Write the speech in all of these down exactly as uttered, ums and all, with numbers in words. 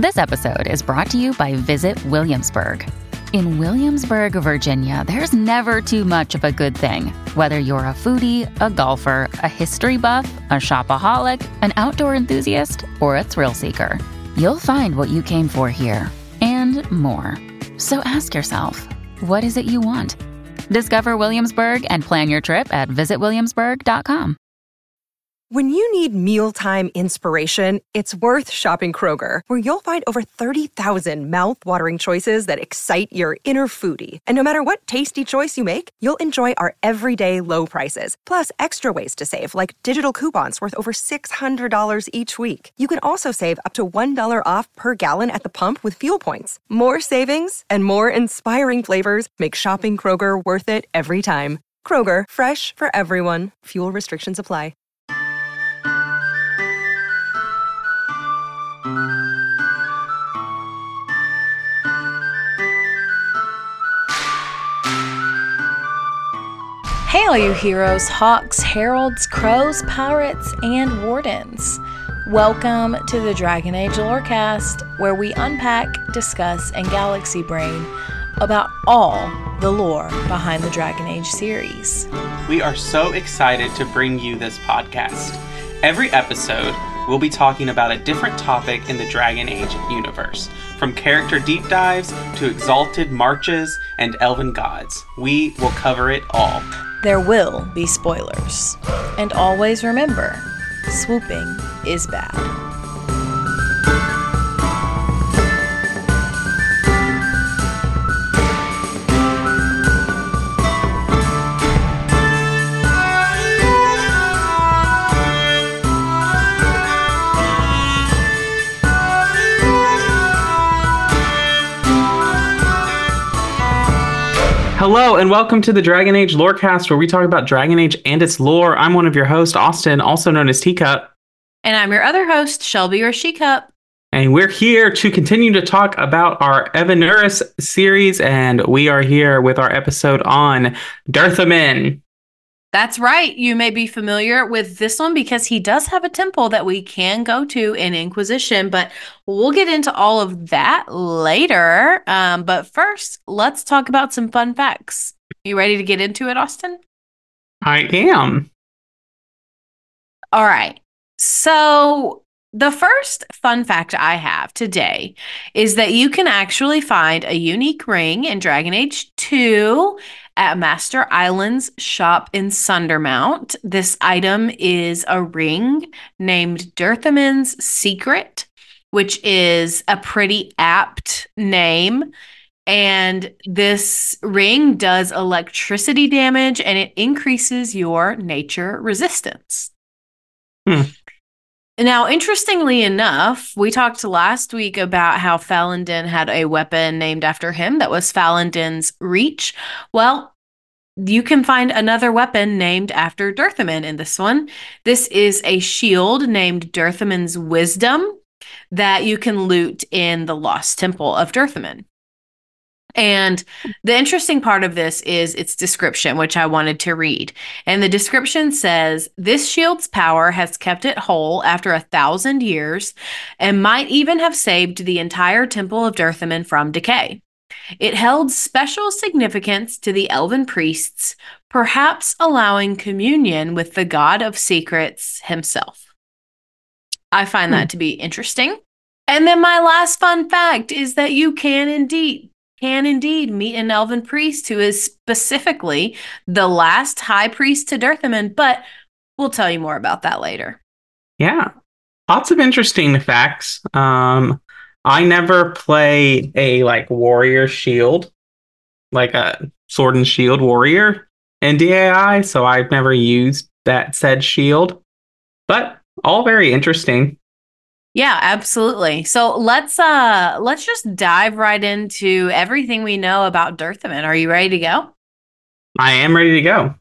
This episode is brought to you by Visit Williamsburg. In Williamsburg, Virginia, there's never too much of a good thing. Whether you're a foodie, a golfer, a history buff, a shopaholic, an outdoor enthusiast, or a thrill seeker, you'll find what you came for here and more. So ask yourself, what is it you want? Discover Williamsburg and plan your trip at visit williamsburg dot com. When you need mealtime inspiration, it's worth shopping Kroger, where you'll find over thirty thousand mouth-watering choices that excite your inner foodie. And no matter what tasty choice you make, you'll enjoy our everyday low prices, plus extra ways to save, like digital coupons worth over six hundred dollars each week. You can also save up to one dollar off per gallon at the pump with fuel points. More savings and more inspiring flavors make shopping Kroger worth it every time. Kroger, fresh for everyone. Fuel restrictions apply. Hey, all you heroes, hawks, heralds, crows, pirates, and wardens. Welcome to the Dragon Age Lorecast, where we unpack, discuss, and galaxy brain about all the lore behind the Dragon Age series. We are so excited to bring you this podcast. Every episode, we'll be talking about a different topic in the Dragon Age universe, from character deep dives to exalted marches and elven gods. We will cover it all. There will be spoilers. And always remember, swooping is bad. Hello, and welcome to the Dragon Age Lorecast, where we talk about Dragon Age and its lore. I'm one of your hosts, Austin, also known as Teacup. And I'm your other host, Shelby or She-Cup. And we're here to continue to talk about our Evanurus series, and we are here with our episode on Dirthamin. That's right. You may be familiar with this one because he does have a temple that we can go to in Inquisition, but we'll get into all of that later. Um, but first, let's talk about some fun facts. You ready to get into it, Austin? I am. All right. So the first fun fact I have today is that you can actually find a unique ring in Dragon Age two at Master Island's shop in Sundermount. This item is a ring named Dirthamin's Secret, which is a pretty apt name. And this ring does electricity damage and it increases your nature resistance. Hmm. Now, interestingly enough, we talked last week about how Falendin had a weapon named after him that was Falendin's Reach. Well, you can find another weapon named after Dirthamin in this one. This is a shield named Dirthamin's Wisdom that you can loot in the Lost Temple of Dirthamin. And the interesting part of this is its description, which I wanted to read. And the description says, this shield's power has kept it whole after a thousand years and might even have saved the entire Temple of Dirthamin from decay. It held special significance to the elven priests, perhaps allowing communion with the God of Secrets himself. I find hmm. that to be interesting. And then my last fun fact is that you can indeed can indeed meet an elven priest who is specifically the last high priest to Dirthamin, but we'll tell you more about that later. Yeah, lots of interesting facts. Um, I never play a like warrior shield, like a sword and shield warrior in D A I, so I've never used that said shield, but all very interesting. Yeah, absolutely. So let's uh let's just dive right into everything we know about Dirthamin. Are you ready to go? I am ready to go.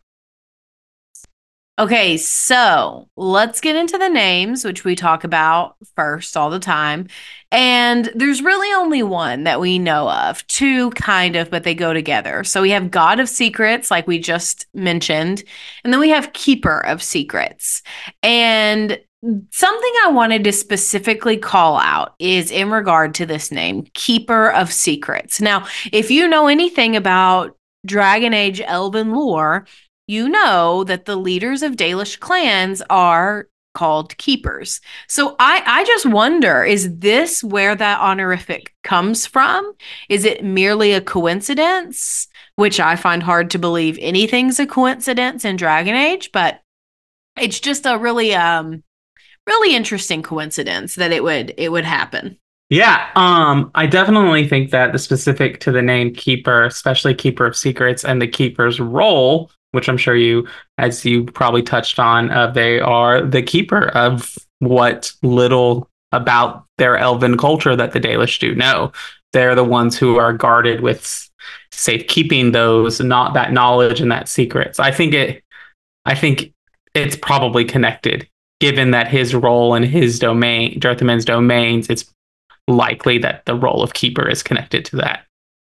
Okay, so let's get into the names, which we talk about first all the time. And there's really only one that we know of, two kind of, but they go together. So we have God of Secrets, like we just mentioned, and then we have Keeper of Secrets. And Something I wanted to specifically call out is in regard to this name, Keeper of Secrets. Now, if you know anything about Dragon Age Elven lore, you know that the leaders of Dalish clans are called keepers. So I, I just wonder, is this where that honorific comes from? Is it merely a coincidence? Which I find hard to believe anything's a coincidence in Dragon Age, but it's just a really um really interesting coincidence that it would it would happen. Yeah, um, I definitely think that the specific to the name Keeper, especially Keeper of Secrets, and the Keeper's role, which I'm sure you, as you probably touched on, uh, they are the keeper of what little about their elven culture that the Dalish do know. They're the ones who are guarded with safekeeping those, not that knowledge and that secrets. I think it, I think it's probably connected, given that his role and his domain, Dirthaman's domains, it's likely that the role of keeper is connected to that.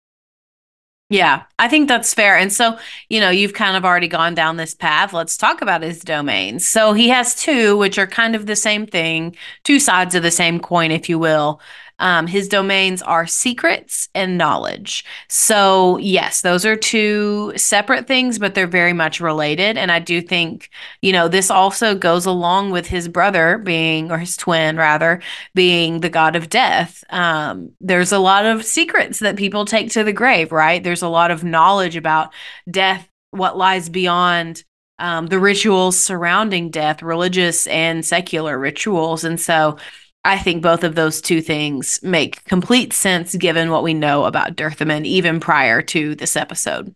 Yeah, I think that's fair. And so, you know, you've kind of already gone down this path. Let's talk about his domains. So he has two, which are kind of the same thing, two sides of the same coin, if you will. Um, his domains are secrets and knowledge. So, yes, those are two separate things, but they're very much related. And I do think, you know, this also goes along with his brother being, or his twin rather, being the god of death. Um, there's a lot of secrets that people take to the grave, right? There's a lot of knowledge about death, what lies beyond um, the rituals surrounding death, religious and secular rituals. And so, I think both of those two things make complete sense given what we know about Dirthaman even prior to this episode.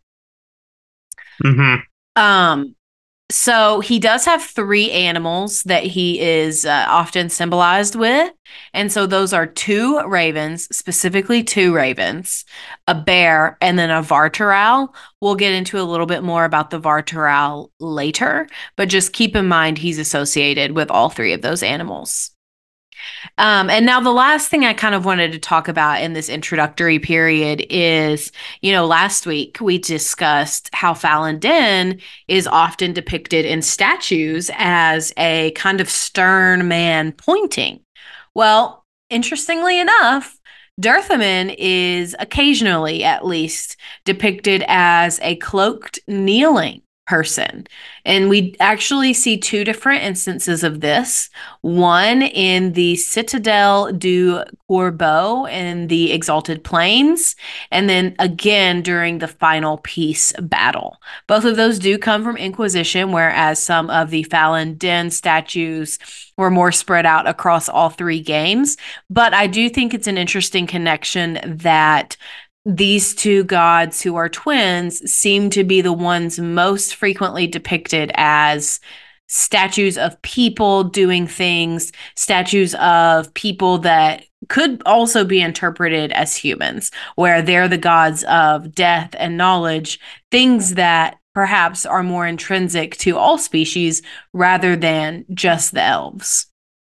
Mm-hmm. Um, so he does have three animals that he is uh, often symbolized with. And so those are two ravens, specifically two ravens, a bear, and then a vartaral. We'll get into a little bit more about the vartaral later, but just keep in mind he's associated with all three of those animals. Um, and now the last thing I kind of wanted to talk about in this introductory period is, you know, last week we discussed how Falon Din is often depicted in statues as a kind of stern man pointing. Well, interestingly enough, Dirthaman is occasionally, at least, depicted as a cloaked kneeling person. And we actually see two different instances of this. One in the Citadel du Corbeau in the Exalted Plains, and then again during the final peace battle. Both of those do come from Inquisition, whereas some of the Falon Din statues were more spread out across all three games. But I do think it's an interesting connection that these two gods who are twins seem to be the ones most frequently depicted as statues of people doing things, statues of people that could also be interpreted as humans, where they're the gods of death and knowledge, things that perhaps are more intrinsic to all species rather than just the elves.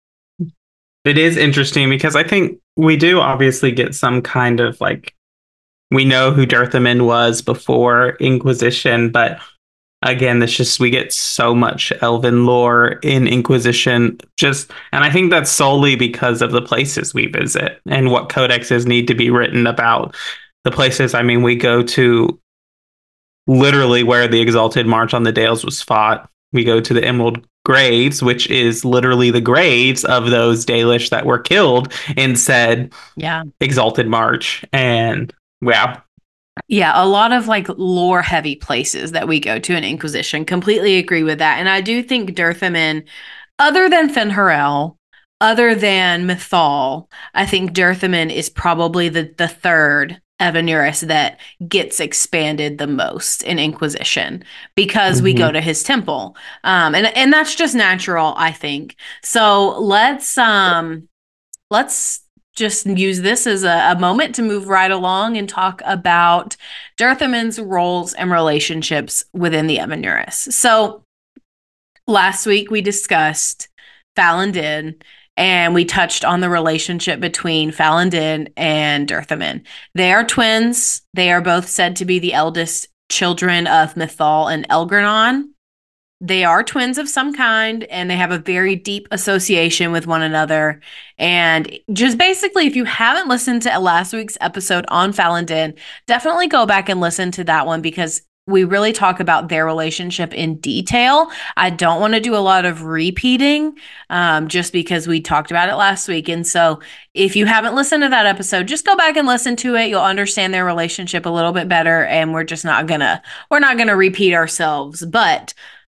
It is interesting because I think we do obviously get some kind of like, we know who Dirthaman was before Inquisition, but again, it's just we get so much elven lore in Inquisition. Just, and I think that's solely because of the places we visit and what codexes need to be written about the places. I mean, we go to literally where the Exalted March on the Dales was fought. We go to the Emerald Graves, which is literally the graves of those Dalish that were killed in said yeah. Exalted March. And wow. Yeah, a lot of like lore heavy places that we go to in Inquisition. Completely agree with that. And I do think Dirthaman, other than Fen'Harel, other than Mythal, I think Dirthaman is probably the, the third Evanurus that gets expanded the most in Inquisition because mm-hmm. we go to his temple. Um, and, and that's just natural, I think. So let's um let's just use this as a, a moment to move right along and talk about Dirthaman's roles and relationships within the Evanurus. So last week we discussed Falon Din, and we touched on the relationship between Falon Din and Dirthaman. They are twins. They are both said to be the eldest children of Mythal and Elgranon. they are twins of some kind, and they have a very deep association with one another. And just basically, if you haven't listened to last week's episode on Falindin, definitely go back and listen to that one, because we really talk about their relationship in detail. I don't want to do a lot of repeating, um, just because we talked about it last week. And so if you haven't listened to that episode, just go back and listen to it. You'll understand their relationship a little bit better. And we're just not gonna, we're not gonna repeat ourselves, but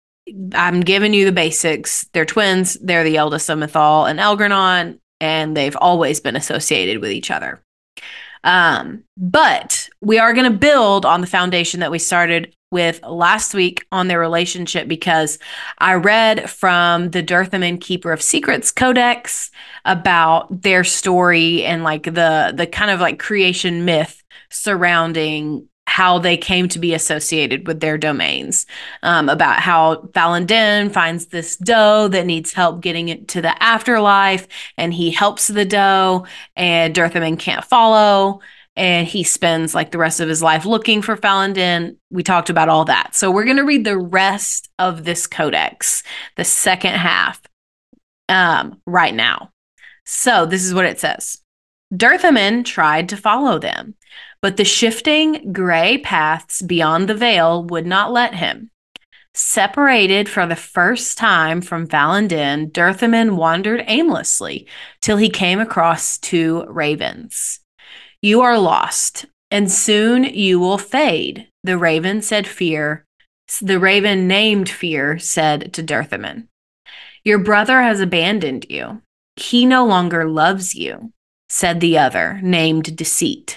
I'm giving you the basics. They're twins. They're the eldest of Mythal and Elgranon, and they've always been associated with each other. Um, but we are going to build on the foundation that we started with last week on their relationship, because I read from the Durthaman Keeper of Secrets Codex about their story and like the the kind of like creation myth surrounding how they came to be associated with their domains, um, about how Falindin finds this doe that needs help getting it to the afterlife, and he helps the doe, and Durthaman can't follow, and he spends like the rest of his life looking for Falindin. We talked about all that. So we're going to read the rest of this codex, the second half, um, right now. So this is what it says. Durthaman tried to follow them, but the shifting gray paths beyond the veil would not let him. Separated for the first time from Falindin, Durthaman wandered aimlessly till he came across two ravens. You are lost, and soon you will fade, the raven said Fear. The raven named Fear said to Durthaman, your brother has abandoned you. He no longer loves you, said the other, named Deceit.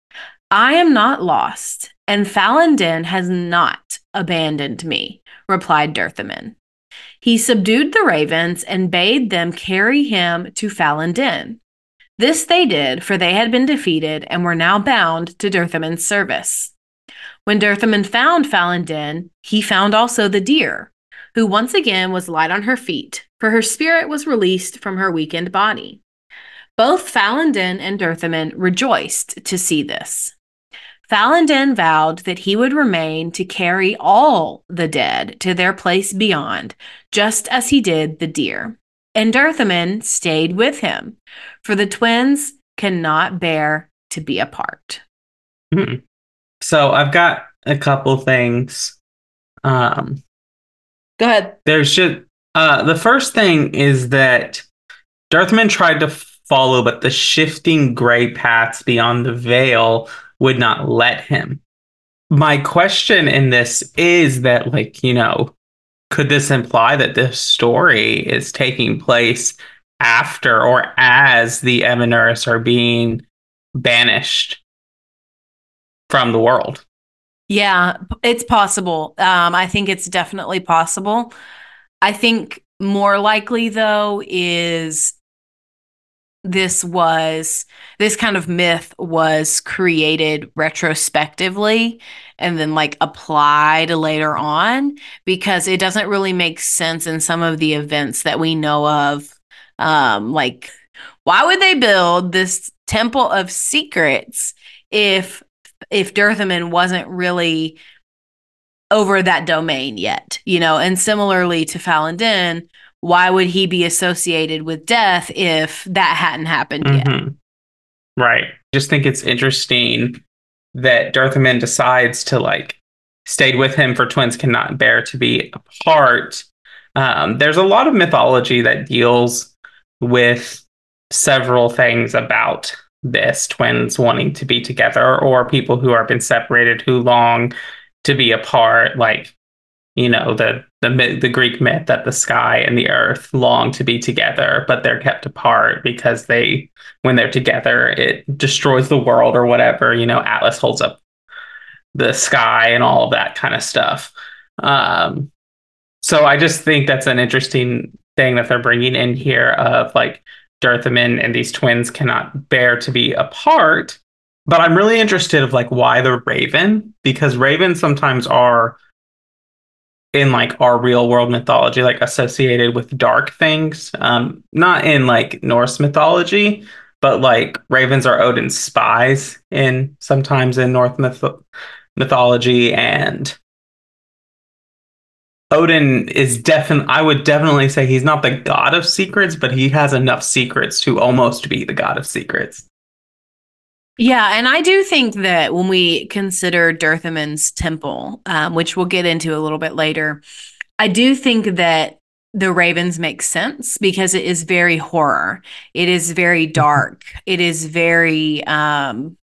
I am not lost, and Falindin has not abandoned me, replied Durthaman. He subdued the ravens and bade them carry him to Falindin. This they did, for they had been defeated and were now bound to Durthaman's service. When Durthaman found Falindin, he found also the deer, who once again was light on her feet, for her spirit was released from her weakened body. Both Falindin and Durthaman rejoiced to see this. Falindin vowed that he would remain to carry all the dead to their place beyond, just as he did the deer. And Durthaman stayed with him, for the twins cannot bear to be apart. Hmm. So I've got a couple things. Um, Go ahead. There's just uh, the first thing is that Durthaman tried to follow, but the shifting gray paths beyond the veil would not let him. My question in this is that, like, you know, could this imply that this story is taking place after or as the Evanurus are being banished from the world? Yeah, it's possible. Um, I think it's definitely possible. I think more likely, though, is this was this kind of myth was created retrospectively and then like applied later on, because it doesn't really make sense in some of the events that we know of. Um, like, why would they build this Temple of Secrets if if Durthaman wasn't really over that domain yet, you know? And similarly to Falindin, why would he be associated with death if that hadn't happened Mm-hmm. yet? Right. I just think it's interesting that Durthaman decides to like stay with him, for twins cannot bear to be apart. Um, there's a lot of mythology that deals with several things about this, twins wanting to be together, or people who have been separated who long to be apart, like, you know, the the the Greek myth that the sky and the earth long to be together, but they're kept apart because they, when they're together, it destroys the world or whatever. You know, Atlas holds up the sky and all of that kind of stuff. Um, so I just think that's an interesting thing that they're bringing in here of like Durthaman and these twins cannot bear to be apart. But I'm really interested of like why the raven, because ravens sometimes are in like our real world mythology, like associated with dark things. Um, not in like Norse mythology, but like ravens are Odin's spies in sometimes in North myth- mythology. And Odin is definitely, I would definitely say he's not the god of secrets, but he has enough secrets to almost be the god of secrets. Yeah, and I do think that when we consider Dirthaman's temple, um, which we'll get into a little bit later, I do think that the ravens make sense because it is very horror. It is very dark. It is very um,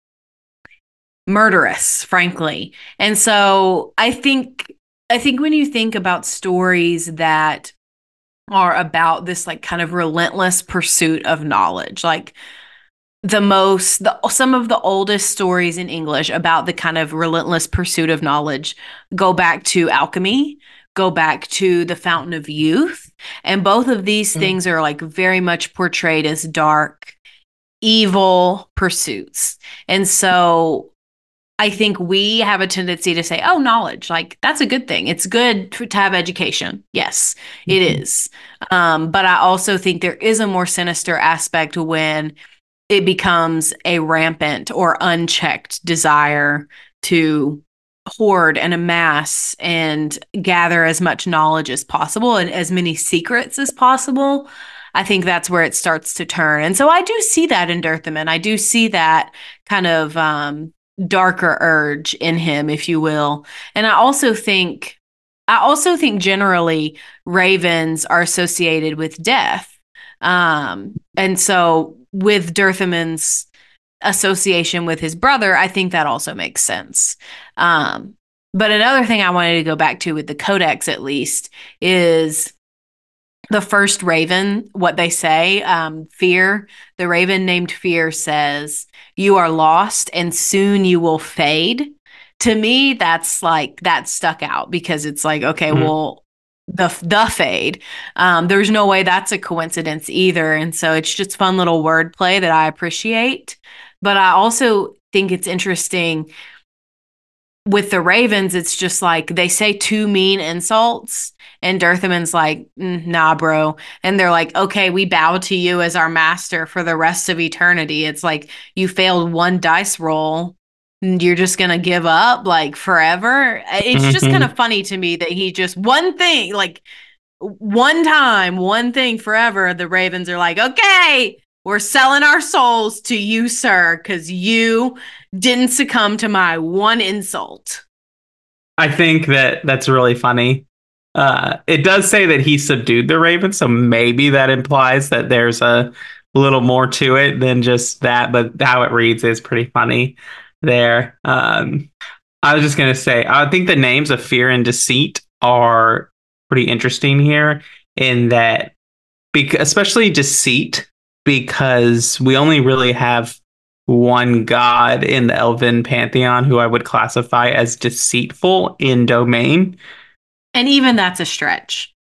murderous, frankly. And so I think I think when you think about stories that are about this like kind of relentless pursuit of knowledge, like the most the some of the oldest stories in English about the kind of relentless pursuit of knowledge go back to alchemy, go back to the Fountain of Youth, and both of these mm. things are like very much portrayed as dark, evil pursuits. And so I think we have a tendency to say, oh, knowledge, like that's a good thing. It's good to have education. Yes, it mm-hmm. is. Um, but I also think there is a more sinister aspect when it becomes a rampant or unchecked desire to hoard and amass and gather as much knowledge as possible and as many secrets as possible. I think that's where it starts to turn. And so I do see that in Dirthaman. I do see that kind of um, darker urge in him, if you will. And I also think, I also think generally ravens are associated with death. Um, and so with Dirthaman's association with his brother, I think that also makes sense. Um, but another thing I wanted to go back to with the Codex, at least, is the first raven, what they say, um, Fear, the raven named Fear says, "You are lost and soon you will fade." To me, that's like, that stuck out because it's like, okay, mm-hmm. well, the the fade. Um, there's no way that's a coincidence either. And so it's just fun little wordplay that I appreciate. But I also think it's interesting with the ravens, it's just like they say two mean insults and Dirthaman's like, mm, nah, bro. And they're like, okay, we bow to you as our master for the rest of eternity. It's like you failed one dice roll. You're just going to give up like forever. It's mm-hmm. just kind of funny to me that he just one thing, like one time, one thing forever. The ravens are like, okay, we're selling our souls to you, sir, because you didn't succumb to my one insult. I think that that's really funny. Uh, it does say that he subdued the ravens, so maybe that implies that there's a little more to it than just that, but how it reads is pretty funny. There. Um, I was just going to say, I think the names of Fear and Deceit are pretty interesting here in that, bec- especially Deceit, because we only really have one god in the Elven pantheon who I would classify as deceitful in domain. And even that's a stretch.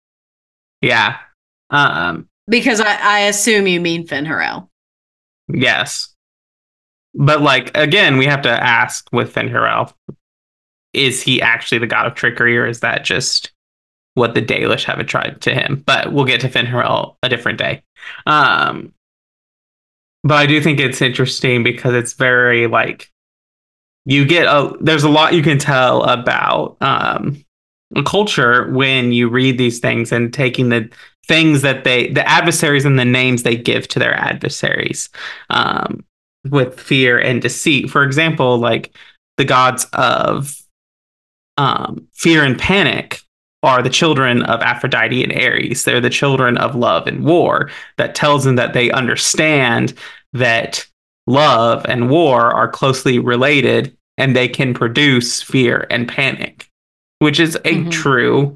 Yeah. Um, because I, I assume you mean Fen'Harel. Yes. But, like, again, we have to ask with Fen'Harel, is he actually the god of trickery, or is that just what the Dalish have tried to him? But we'll get to Fen'Harel a different day. Um, but I do think it's interesting because it's very, like, you get a, there's a lot you can tell about um, a culture when you read these things and taking the things that they, the adversaries and the names they give to their adversaries. Um, with Fear and Deceit. For example, like the gods of um, Fear and Panic are the children of Aphrodite and Ares. They're the children of love and war. That tells them that they understand that love and war are closely related and they can produce fear and panic, which is a mm-hmm. true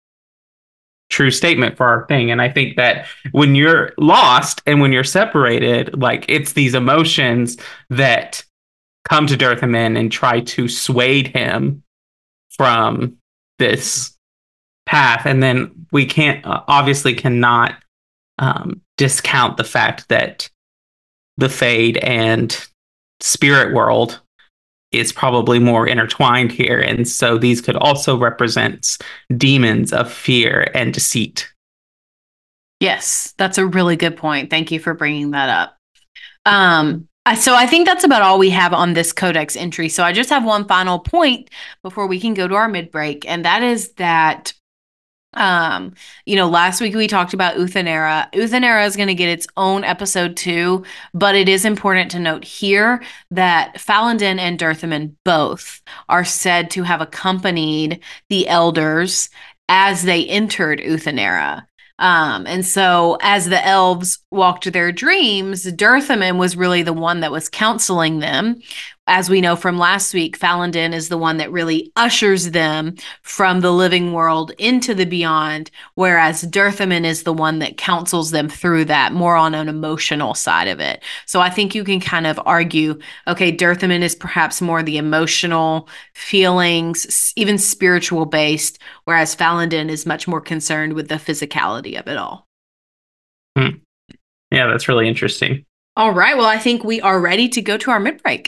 true statement for our thing. And I think that when you're lost and when you're separated, like it's these emotions that come to Dirthaman and try to sway him from this path. And then we can't uh, obviously cannot um, discount the fact that the Fade and spirit world is probably more intertwined here. And so these could also represent demons of fear and deceit. Yes, that's a really good point. Thank you for bringing that up. Um, I, so I think that's about all we have on this codex entry. So I just have one final point before we can go to our mid-break. And that is that Um, you know, last week we talked about Uthenera. Uthenera is going to get its own episode too, but it is important to note here that Falandin and Dirthaman both are said to have accompanied the elders as they entered Uthenera. Um, and so as the elves walked their dreams, Dirthaman was really the one that was counseling them. As we know from last week, Falandin is the one that really ushers them from the living world into the beyond, whereas Dirthaman is the one that counsels them through that, more on an emotional side of it. So I think you can kind of argue, okay, Dirthaman is perhaps more the emotional feelings, even spiritual based, whereas Falandin is much more concerned with the physicality of it all. Hmm. Yeah, that's really interesting. All right, well, I think we are ready to go to our mid-break.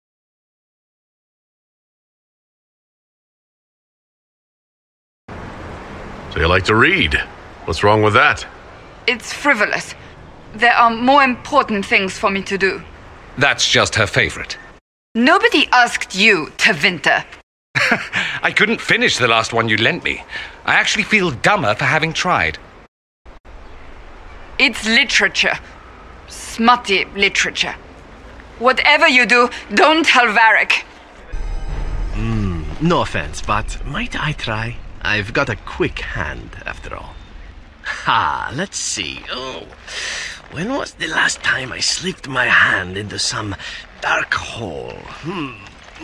So you like to read? What's wrong with that? It's frivolous. There are more important things for me to do. That's just her favorite. Nobody asked you, Tevinter. I couldn't finish the last one you lent me. I actually feel dumber for having tried. It's literature. Smutty literature. Whatever you do, don't tell Varric. Mm, no offense, but might I try? I've got a quick hand, after all. Ha, let's see. Oh, when was the last time I slipped my hand into some dark hole? Hmm.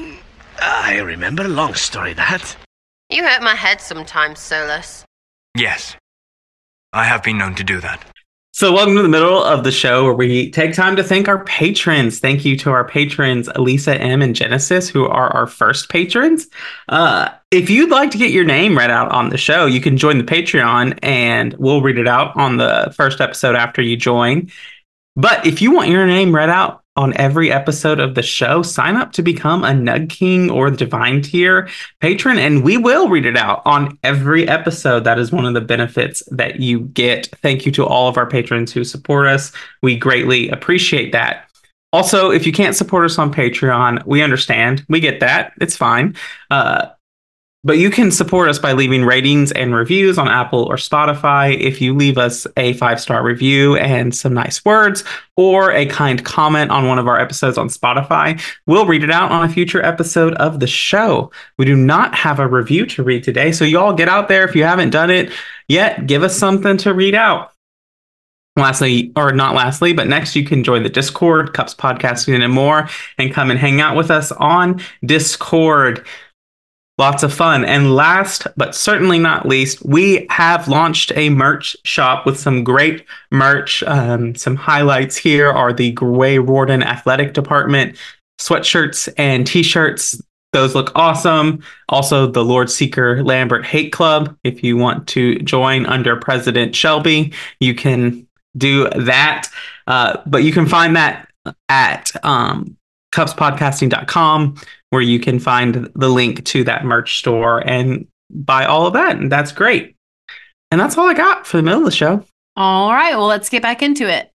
I remember. Long story, that. You hurt my head sometimes, Solus. Yes. I have been known to do that. So welcome to the middle of the show where we take time to thank our patrons. Thank you to our patrons, Lisa M. and Genesis, who are our first patrons. Uh, if you'd like to get your name read out on the show, you can join the Patreon and we'll read it out on the first episode after you join. But if you want your name read out on every episode of the show, sign up to become a Nug King or the Divine Tier patron, and we will read it out on every episode. That is one of the benefits that you get. Thank you to all of our patrons who support us. We greatly appreciate that. Also, if you can't support us on Patreon, we understand. We get that. It's fine. Uh, But you can support us by leaving ratings and reviews on Apple or Spotify. If you leave us a five-star review and some nice words or a kind comment on one of our episodes on Spotify, we'll read it out on a future episode of the show. We do not have a review to read today, so y'all get out there. If you haven't done it yet, give us something to read out. Lastly, or not lastly, but next you can join the Discord, Cups Podcasting and more, and come and hang out with us on Discord. Lots of fun. And last, but certainly not least, we have launched a merch shop with some great merch. Um, some highlights here are the Grey Warden Athletic Department sweatshirts and t-shirts. Those look awesome. Also, the Lord Seeker Lambert Hate Club. If you want to join under President Shelby, you can do that. Uh, but you can find that at um, cups podcasting dot com, where you can find the link to that merch store and buy all of that. And that's great. And that's all I got for the middle of the show. All right. Well, let's get back into it.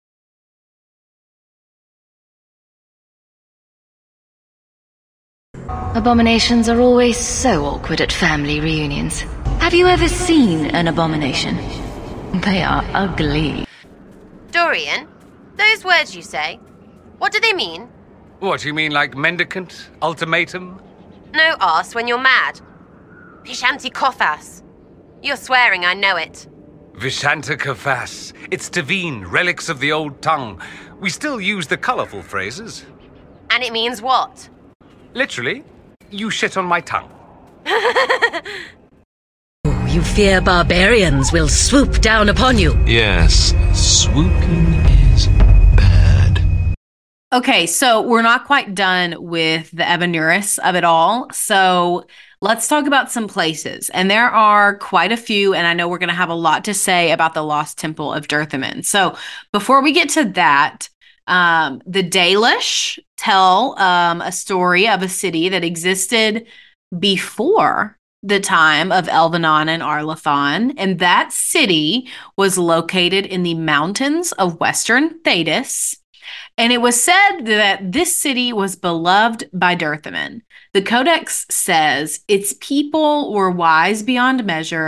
Abominations are always so awkward at family reunions. Have you ever seen an abomination? They are ugly. Dorian, those words you say, what do they mean? What, you mean like mendicant? Ultimatum? No arse when you're mad. Vishanti Kothas. You're swearing, I know it. Vishanta Kafas. It's Tavine, relics of the old tongue. We still use the colourful phrases. And it means what? Literally, you shit on my tongue. You fear barbarians will swoop down upon you. Yes, swooping is bad. Okay, so we're not quite done with the Evanuris of it all. So let's talk about some places. And there are quite a few, and I know we're going to have a lot to say about the Lost Temple of Dirthaman. So before we get to that, um, the Dalish tell um, a story of a city that existed before the time of Elvenon and Arlathan, and that city was located in the mountains of Western Thedas. And it was said that this city was beloved by Dirthaman. The Codex says its people were wise beyond measure.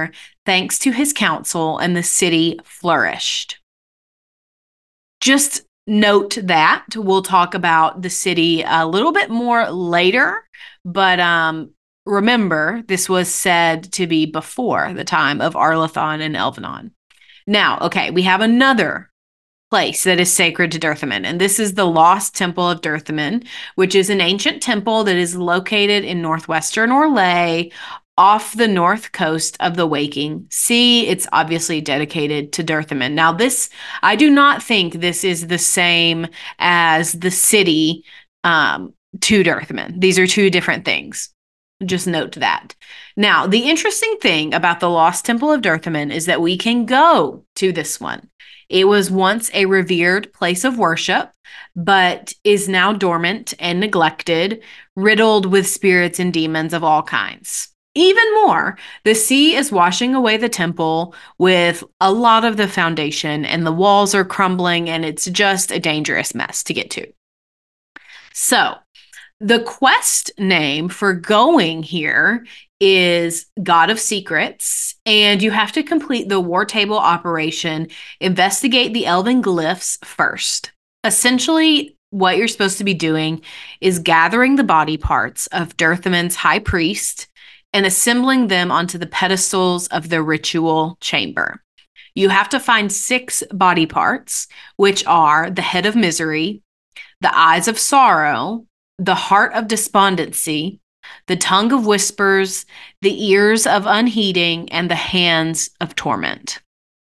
thanks to his counsel, and the city flourished. Just note that we'll talk about the city a little bit more later, but um, remember, this was said to be before the time of Arlathon and Elvenon. Now, okay, we have another place that is sacred to Dirthaman, and this is the Lost Temple of Dirthaman, which is an ancient temple that is located in northwestern Orlais, off the north coast of the Waking Sea. It's obviously dedicated to Dirthaman. Now, this, I do not think this is the same as the city um, to Dirthaman. These are two different things. Just note that. Now, the interesting thing about the Lost Temple of Dirthaman is that we can go to this one. It was once a revered place of worship, but is now dormant and neglected, riddled with spirits and demons of all kinds. Even more, the sea is washing away the temple with a lot of the foundation, and the walls are crumbling, and it's just a dangerous mess to get to. So, the quest name for going here is God of Secrets, and you have to complete the War Table operation, investigate the elven glyphs first. Essentially, what you're supposed to be doing is gathering the body parts of Dirthaman's high priest and assembling them onto the pedestals of the ritual chamber. You have to find six body parts, which are the head of misery, the eyes of sorrow, the heart of despondency, the tongue of whispers, the ears of unheeding, and the hands of torment.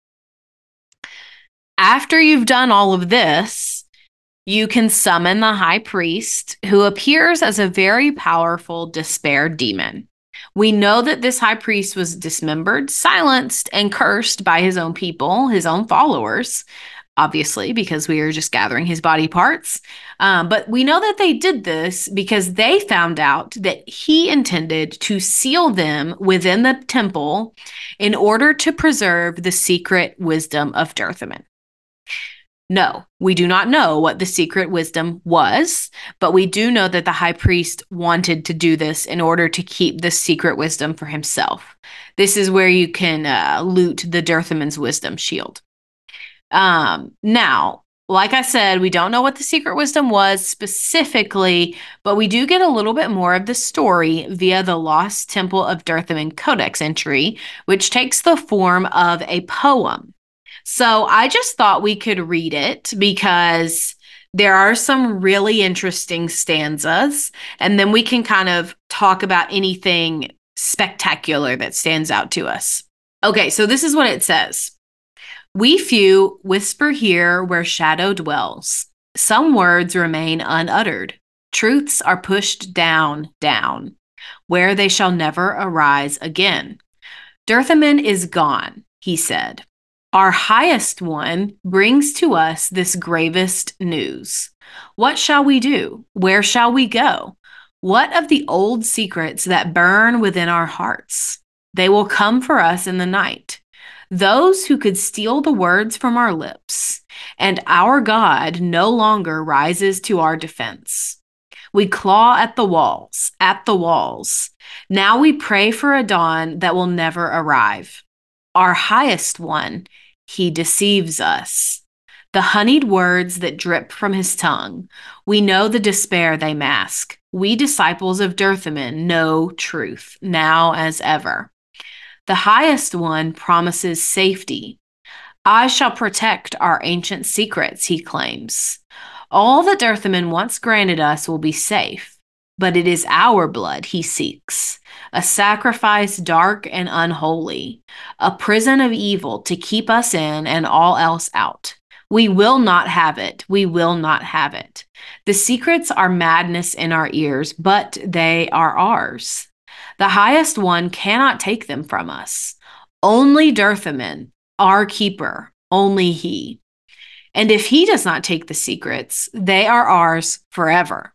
After you've done all of this, you can summon the high priest, who appears as a very powerful despair demon. We know that this high priest was dismembered, silenced, and cursed by his own people, his own followers, obviously, because we are just gathering his body parts. Um, but we know that they did this because they found out that he intended to seal them within the temple in order to preserve the secret wisdom of Dirthaman. No, we do not know what the secret wisdom was, but we do know that the high priest wanted to do this in order to keep the secret wisdom for himself. This is where you can uh, loot the Dirthaman's wisdom shield. Um, now, like I said, we don't know what the secret wisdom was specifically, but we do get a little bit more of the story via the Lost Temple of Dirthaman Codex entry, which takes the form of a poem. So I just thought we could read it because there are some really interesting stanzas, and then we can kind of talk about anything spectacular that stands out to us. Okay, so this is what it says. We few whisper here where shadow dwells. Some words remain unuttered. Truths are pushed down, down, where they shall never arise again. Dirthaman is gone, he said. Our highest one brings to us this gravest news. What shall we do? Where shall we go? What of the old secrets that burn within our hearts? They will come for us in the night. Those who could steal the words from our lips, and our God no longer rises to our defense. We claw at the walls, at the walls. Now we pray for a dawn that will never arrive. Our highest one, he deceives us. The honeyed words that drip from his tongue, we know the despair they mask. We disciples of Dirthaman know truth, now as ever. The highest one promises safety. I shall protect our ancient secrets, he claims. All that Dirthaman once granted us will be safe, but it is our blood he seeks, a sacrifice dark and unholy, a prison of evil to keep us in and all else out. We will not have it. We will not have it. The secrets are madness in our ears, but they are ours. The highest one cannot take them from us. Only Dirthaman, our keeper, only he. And if he does not take the secrets, they are ours forever.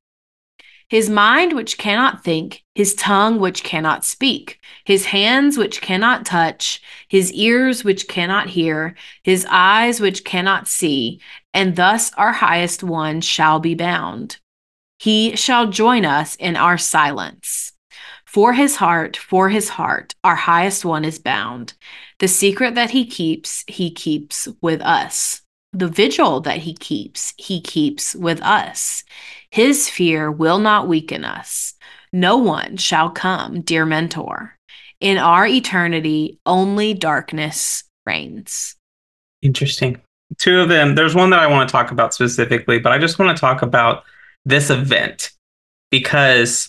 His mind which cannot think, his tongue which cannot speak, his hands which cannot touch, his ears which cannot hear, his eyes which cannot see, and thus our highest one shall be bound. He shall join us in our silence. For his heart, for his heart, our highest one is bound. The secret that he keeps, he keeps with us. The vigil that he keeps, he keeps with us. His fear will not weaken us. No one shall come, dear mentor. In our eternity, only darkness reigns. Interesting. Two of them. There's one that I want to talk about specifically, but I just want to talk about this event because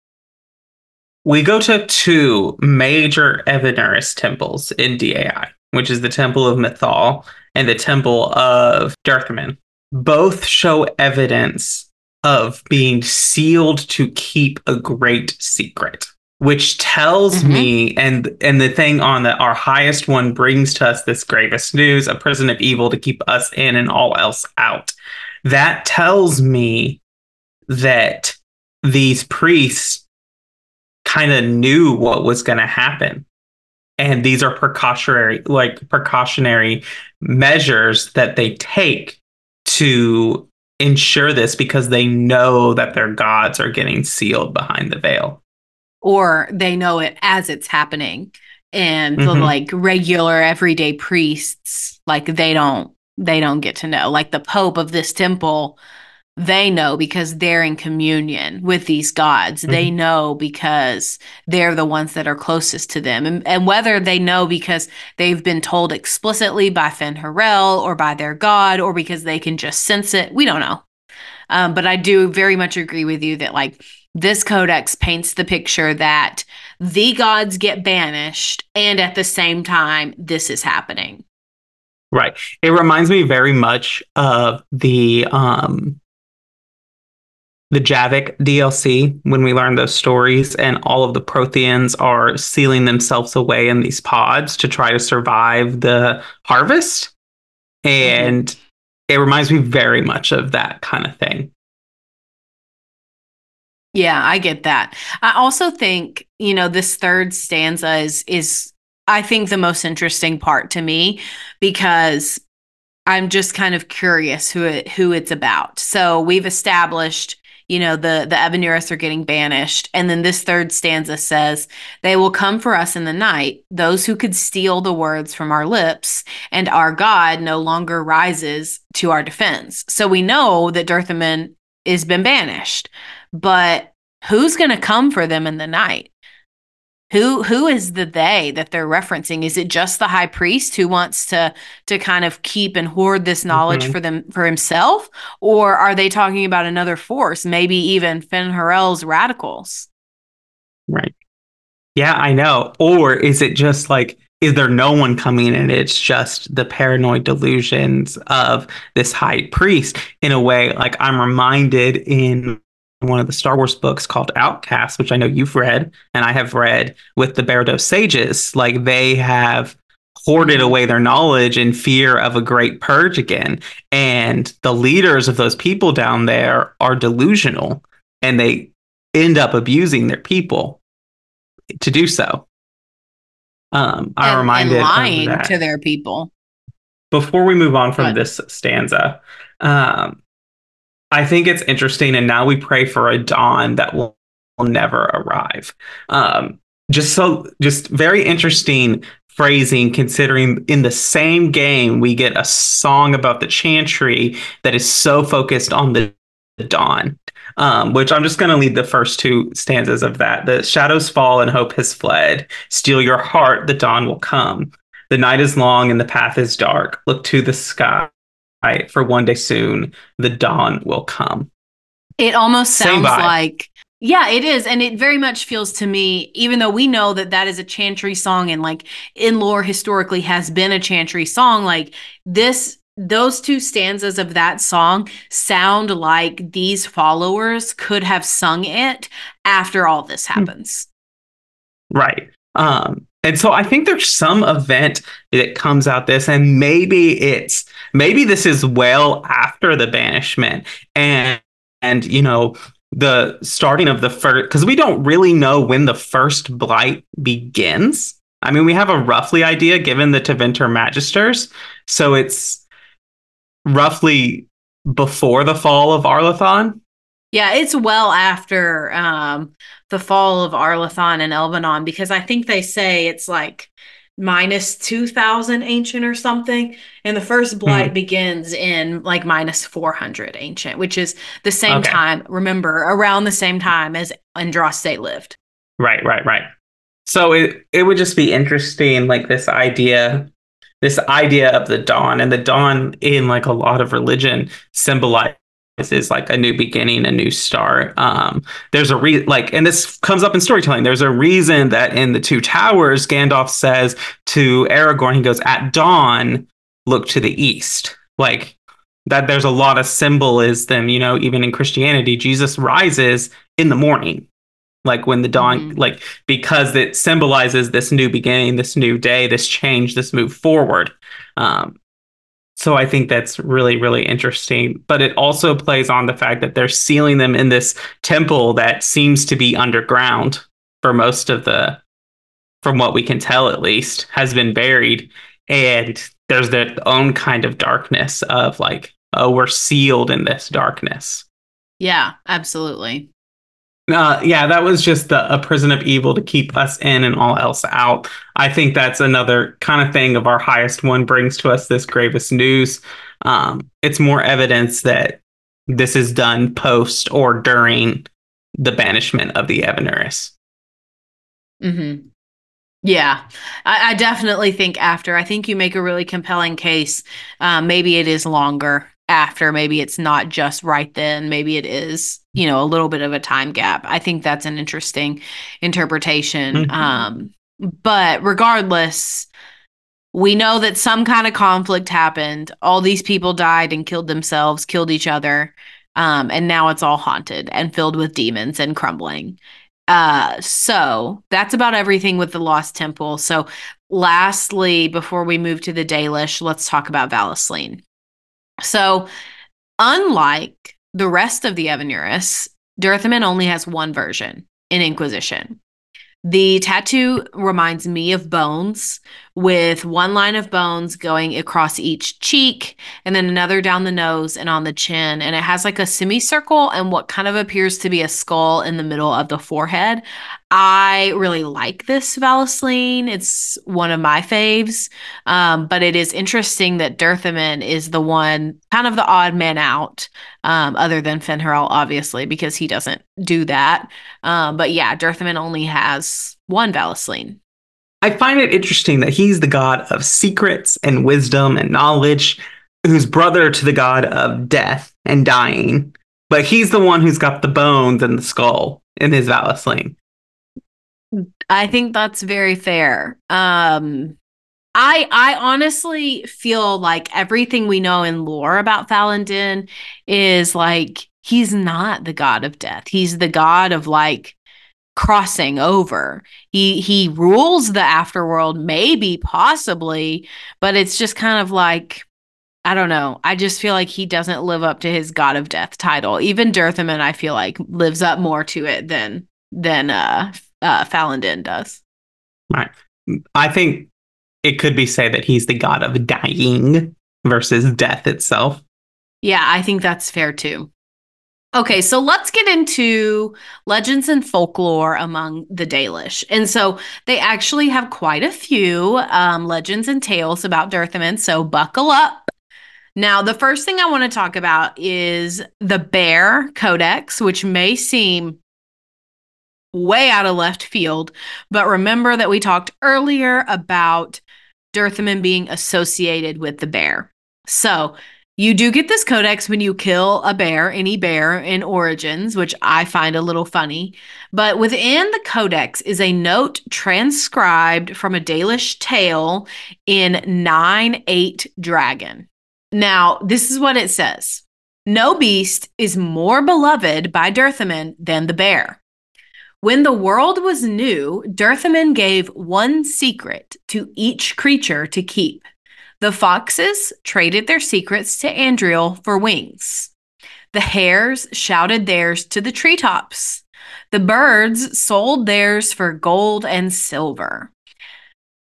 we go to two major Evanurus temples in D A I, which is the Temple of Mythal and the Temple of Dirthaman. Both show evidence of being sealed to keep a great secret, which tells mm-hmm. me, and and the thing on that our highest one brings to us this gravest news, a prison of evil to keep us in and all else out. That tells me that these priests kind of knew what was going to happen. And these are precautionary, like precautionary measures that they take to ensure this because they know that their gods are getting sealed behind the veil. Or they know it as it's happening. And the Mm-hmm. like regular everyday priests, like they don't they don't get to know. Like the Pope of this temple, they know because they're in communion with these gods. Mm-hmm. They know because they're the ones that are closest to them. And, and whether they know because they've been told explicitly by Fenn-Harel or by their god, or because they can just sense it, we don't know. Um, but I do very much agree with you that like this codex paints the picture that the gods get banished, and at the same time, this is happening. Right. It reminds me very much of the um, the Javik D L C when we learned those stories, and all of the Protheans are sealing themselves away in these pods to try to survive the harvest. And mm-hmm. it reminds me very much of that kind of thing. Yeah, I get that. I also think, you know, this third stanza is, is I think, the most interesting part to me, because I'm just kind of curious who it, who it's about. So we've established, you know, the, the Evanurus are getting banished. And then this third stanza says, they will come for us in the night, those who could steal the words from our lips, and our God no longer rises to our defense. So we know that Dirthaman has been banished. But who's going to come for them in the night? Who who is the they that they're referencing? Is it just the high priest who wants to to kind of keep and hoard this knowledge mm-hmm. for them for himself, or are they talking about another force? Maybe even Fenn-Harel's radicals. Right. Yeah, I know. Or is it just like, is there no one coming and it's just the paranoid delusions of this high priest? In a way, like I'm reminded in one of the Star Wars books called Outcast, which I know you've read and I have read, with the Barad-dûr sages. Like they have hoarded away their knowledge in fear of a great purge again. And the leaders of those people down there are delusional, and they end up abusing their people to do so. Um, I'm and, reminded and lying of that. to their people. Before we move on from But, this stanza, um, I think it's interesting, and now we pray for a dawn that will, will never arrive. Um, just so, just very interesting phrasing, considering in the same game we get a song about the Chantry that is so focused on the, the dawn. Um, which I'm just going to lead the first two stanzas of that. The shadows fall and hope has fled. Steal your heart, the dawn will come. The night is long and the path is dark. Look to the sky. For one day soon, the dawn will come. It almost Same sounds vibe. like, yeah, it is. And it very much feels to me, even though we know that that is a Chantry song and like in lore historically has been a Chantry song, like this, those two stanzas of that song sound like these followers could have sung it after all this happens. Right. Um, And so I think there's some event that comes out this, and maybe it's maybe this is well after the banishment, and and you know the starting of the first, because we don't really know when the first blight begins. I mean, we have a roughly idea given the Tevinter Magisters, so it's roughly before the fall of Arlathon. Yeah, it's well after um, the fall of Arlathan and Elbanon, because I think they say it's like minus two thousand ancient or something. And the first blight Hmm. begins in like minus four hundred ancient, which is the same Okay. time, remember, around the same time as Andraste lived. Right, right, right. So it it would just be interesting, like this idea, this idea of the dawn, and the dawn in like a lot of religion symbolizes like a new beginning, a new start. Um, there's a re like, and this comes up in storytelling. There's a reason that in the Two Towers, Gandalf says to Aragorn, he goes, "At dawn, look to the east." Like that. There's a lot of symbolism, you know. Even in Christianity, Jesus rises in the morning, like when the dawn, Mhm. like because it symbolizes this new beginning, this new day, this change, this move forward. Um, so I think that's really, really interesting. But it also plays on the fact that they're sealing them in this temple that seems to be underground for most of the, from what we can tell at least, has been buried. And there's their own kind of darkness of like, oh, we're sealed in this darkness. Yeah, absolutely. Uh, yeah, that was just the, a prison of evil to keep us in and all else out. I think that's another kind of thing of our highest one brings to us this gravest news. Um, it's more evidence that this is done post or during the banishment of the Evanuris. Mm-hmm. Yeah, I, I definitely think after. I think you make a really compelling case. Um, maybe it is longer after. Maybe it's not just right then. Maybe it is, you know, a little bit of a time gap. I think that's an interesting interpretation. Mhm. Um, but regardless, we know that some kind of conflict happened. All these people died and killed themselves, killed each other. Um, and now it's all haunted and filled with demons and crumbling. Uh, so that's about everything with the Lost Temple. So lastly, before we move to the Dalish, let's talk about Valisleen. So unlike the rest of the Evanuris, Dirthaman only has one version in Inquisition. The tattoo reminds me of bones, with one line of bones going across each cheek and then another down the nose and on the chin. And it has like a semicircle and what kind of appears to be a skull in the middle of the forehead. I really like this Valisleen. It's one of my faves. Um, but it is interesting that Dirthaman is the one, kind of the odd man out, um, other than Fen'Harel, obviously, because he doesn't do that. Um, but yeah, Dirthaman only has one Valisleen. I find it interesting that he's the god of secrets and wisdom and knowledge, who's brother to the god of death and dying. But he's the one who's got the bones and the skull in his Valisleen. I think that's very fair. Um, I I honestly feel like everything we know in lore about Falandin is like he's not the god of death. He's the god of like crossing over. He he rules the afterworld, maybe, possibly, but it's just kind of like, I don't know. I just feel like he doesn't live up to his god of death title. Even Dirthaman, I feel like, lives up more to it than than uh, uh Falandin does. Right. I think it could be said that he's the god of dying versus death itself. Yeah, I think that's fair too. Okay, so let's get into legends and folklore among the Dalish. And so they actually have quite a few um, legends and tales about Dirthaman, so buckle up. Now, the first thing I want to talk about is the Bear Codex, which may seem way out of left field, but remember that we talked earlier about Dirthaman being associated with the bear. So you do get this codex when you kill a bear, any bear in Origins, which I find a little funny. But within the codex is a note transcribed from a Dalish tale in nine eight Dragon. Now, this is what it says. No beast is more beloved by Dirthaman than the bear. When the world was new, Dirthaman gave one secret to each creature to keep. The foxes traded their secrets to Andriel for wings. The hares shouted theirs to the treetops. The birds sold theirs for gold and silver.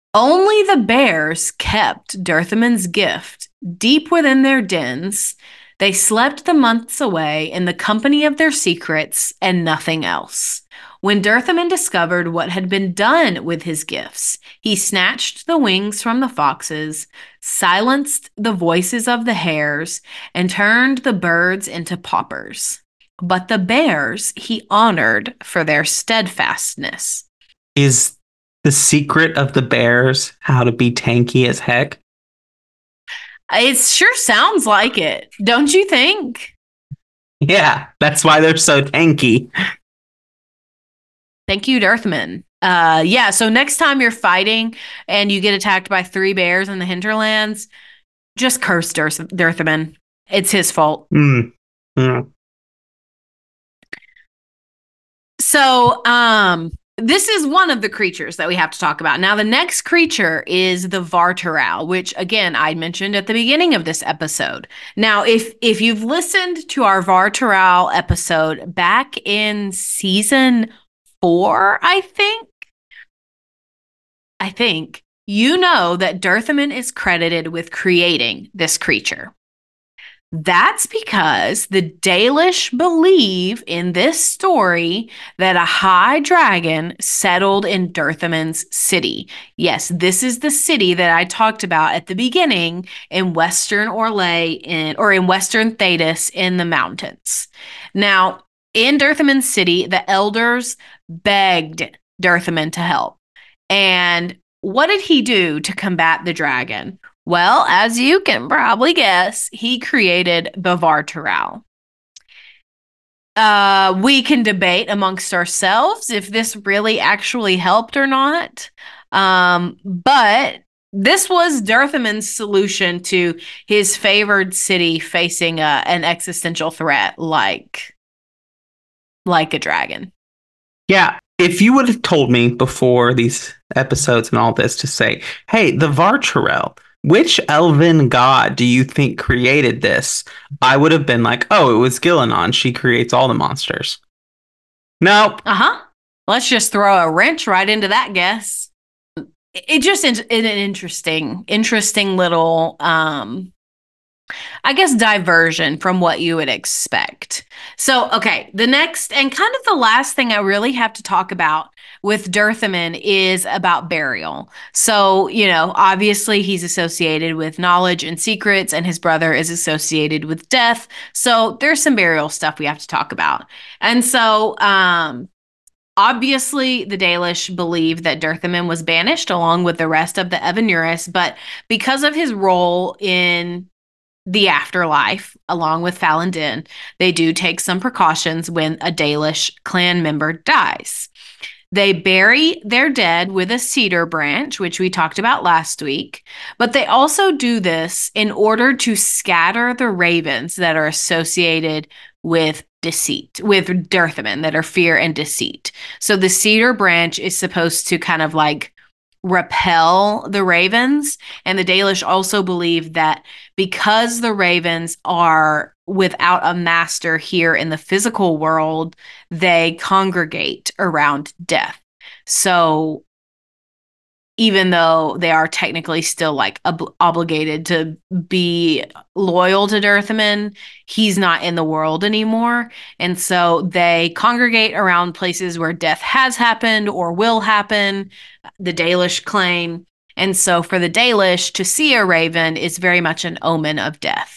Only the bears kept Dirthaman's gift deep within their dens. They slept the months away in the company of their secrets and nothing else. When Dirthaman discovered what had been done with his gifts, he snatched the wings from the foxes, silenced the voices of the hares, and turned the birds into paupers. But the bears he honored for their steadfastness. Is the secret of the bears how to be tanky as heck? It sure sounds like it, don't you think? Yeah, that's why they're so tanky. Thank you, Dirthaman. Uh, yeah, so next time you're fighting and you get attacked by three bears in the hinterlands, just curse Dirth- Dirthaman. It's his fault. Mm. Mm. So, um, this is one of the creatures that we have to talk about. Now, the next creature is the Vartaral, which, again, I mentioned at the beginning of this episode. Now, if if you've listened to our Vartaral episode back in season four, I think, I think, you know that Dirthaman is credited with creating this creature. That's because the Dalish believe in this story that a high dragon settled in Dirthaman's city. Yes, this is the city that I talked about at the beginning in Western Orlais in, or in Western Thedas in the mountains. Now, in Dirthaman's city, the elders begged Dirthaman to help. And what did he do to combat the dragon? Well, as you can probably guess, he created the Vartaral. Uh, we can debate amongst ourselves if this really actually helped or not. Um, but this was Dirthaman's solution to his favored city facing a, an existential threat like, like a dragon. Yeah, if you would have told me before these episodes and all this to say, hey, the Vartaral, which elven god do you think created this? I would have been like, oh, it was Gillenon. She creates all the monsters. Nope. Uh-huh. Let's just throw a wrench right into that guess. It just is an interesting, interesting little, um, I guess, diversion from what you would expect. So, okay, the next and kind of the last thing I really have to talk about with Dirthaman is about burial. So, you know, obviously he's associated with knowledge and secrets, and his brother is associated with death. So there's some burial stuff we have to talk about. And so, um, obviously, the Dalish believe that Dirthaman was banished along with the rest of the Evanuris, but because of his role in the afterlife, along with Falindin, they do take some precautions when a Dalish clan member dies. They bury their dead with a cedar branch, which we talked about last week, but they also do this in order to scatter the ravens that are associated with deceit, with Dirthaman, that are fear and deceit. So the cedar branch is supposed to kind of like repel the ravens. And the Dalish also believe that because the ravens are without a master here in the physical world, they congregate around death. So even though they are technically still like ob- obligated to be loyal to Dirthaman, he's not in the world anymore. And so they congregate around places where death has happened or will happen, the Dalish claim. And so for the Dalish, to see a raven is very much an omen of death.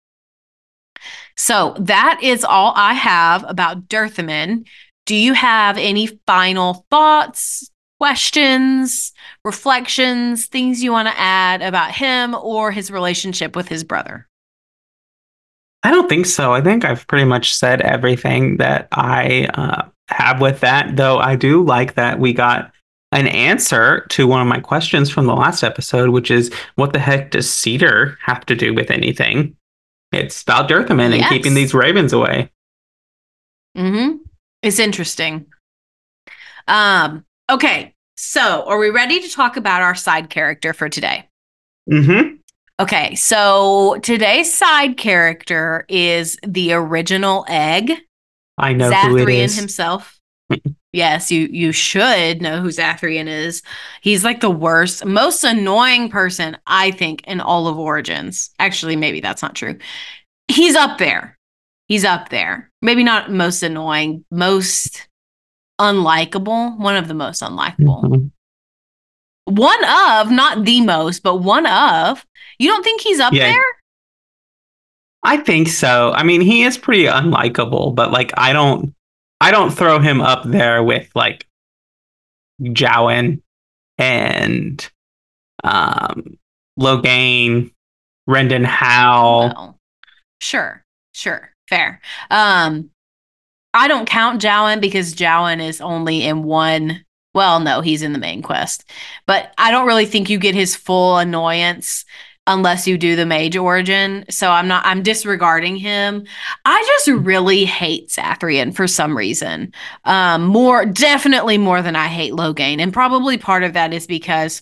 So that is all I have about Dirthaman. Do you have any final thoughts, questions, reflections, things you want to add about him or his relationship with his brother? I don't think so. I think I've pretty much said everything that I uh, have with that, though I do like that we got an answer to one of my questions from the last episode, which is, what the heck does cedar have to do with anything? It's about Dirthaman and Yes. keeping these ravens away. Mm-hmm. It's interesting. Um, okay, so are we ready to talk about our side character for today? Mm-hmm. Okay, so today's side character is the original egg, I know who it Zathrian is. himself. Yes, you you should know who Zathrian is. He's like the worst, most annoying person, I think, in all of Origins. Actually, maybe that's not true. He's up there. He's up there. Maybe not most annoying, most unlikable. One of the most unlikable. Mm-hmm. One of, not the most, but one of. You don't think he's up yeah. there? I think so. I mean, he is pretty unlikable, but like I don't I don't throw him up there with like Jowen and um Loghain, Rendon Hal. Well, sure, sure, fair. Um I don't count Jowen because Jowen is only in one. Well, no, he's in the main quest. But I don't really think you get his full annoyance unless you do the mage origin. So I'm not, I'm disregarding him. I just really hate Zathrian for some reason. Um, more, definitely more than I hate Loghain. And probably part of that is because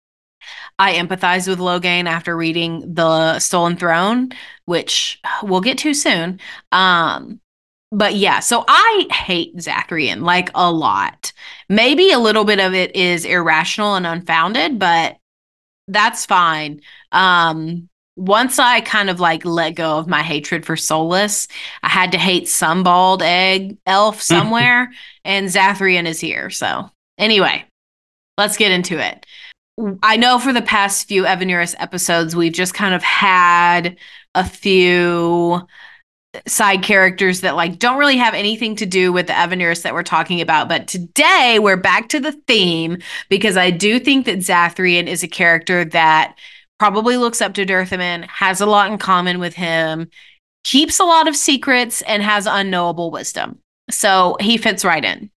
I empathize with Loghain after reading The Stolen Throne, which we'll get to soon. Um, But yeah, so I hate Zathrian like a lot. Maybe a little bit of it is irrational and unfounded, but that's fine. Um, once I kind of like let go of my hatred for Solas, I had to hate some bald egg elf somewhere, and Zathrian is here. So anyway, let's get into it. I know for the past few Evanurus episodes, we've just kind of had a few side characters that like don't really have anything to do with the Evanurus that we're talking about. But today we're back to the theme because I do think that Zathrian is a character that probably looks up to Dirthaman, has a lot in common with him, keeps a lot of secrets, and has unknowable wisdom. So he fits right in.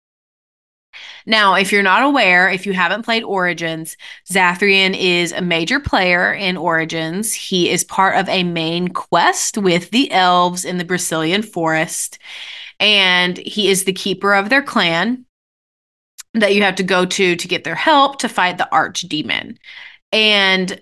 Now, if you're not aware, if you haven't played Origins, Zathrian is a major player in Origins. He is part of a main quest with the elves in the Brasilian forest, and he is the keeper of their clan that you have to go to to get their help to fight the archdemon. And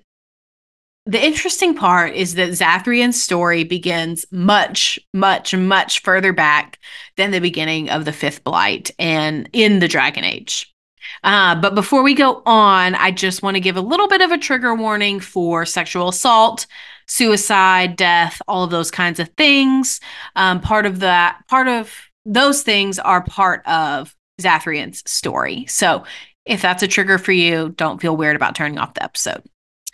the interesting part is that Zathrian's story begins much, much, much further back than the beginning of the Fifth Blight and in the Dragon Age. Uh, but before we go on, I just want to give a little bit of a trigger warning for sexual assault, suicide, death, all of those kinds of things. Um, part of that, part of those things are part of Zathrian's story. So if that's a trigger for you, don't feel weird about turning off the episode.